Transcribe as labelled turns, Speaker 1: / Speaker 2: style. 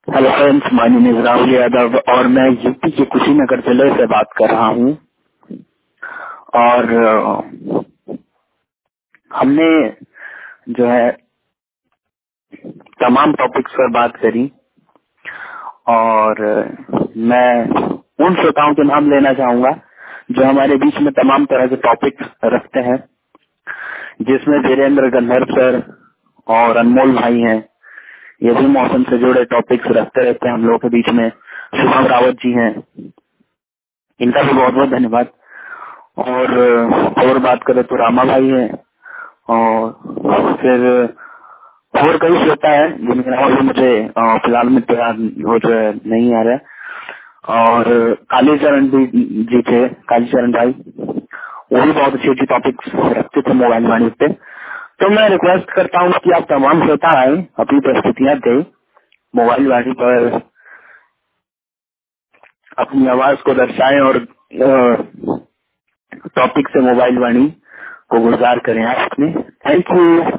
Speaker 1: Hello friends, my name is Rahul Yadav और मैं UP के कुशीनगर जिले से बात कर रहा हूँ। और हमने जो है तमाम टॉपिक्स पर बात करी और मैं उन श्रोताओं के नाम लेना चाहूंगा जो हमारे बीच में तमाम तरह के टॉपिक्स रखते हैं, जिसमें वीरेंद्र गंधर्व सर और अनमोल भाई हैं। ये भी मौसम से जुड़े टॉपिक्स रखते रहते हैं हम लोगों के बीच में। शुभम रावत जी हैं, इनका भी बहुत बहुत धन्यवाद। और बात करें तो रामा भाई है, और फिर और कई श्रोता है जिनके नाम अभी मुझे फिलहाल में तो याद वो जो है नहीं आ रहा है। और कालीचरण भी जी थे, कालीचरण भाई, वो भी बहुत अच्छी अच्छी टॉपिक्स रखते थे मोबाइल वाणी पे। तो मैं रिक्वेस्ट करता हूँ कि आप तमाम श्रोता आए, अपनी प्रस्तुतियां दें मोबाइल वाणी पर, अपनी आवाज को दर्शाएं और टॉपिक से मोबाइल वाणी को गुलजार करें आप अपने। Thank you.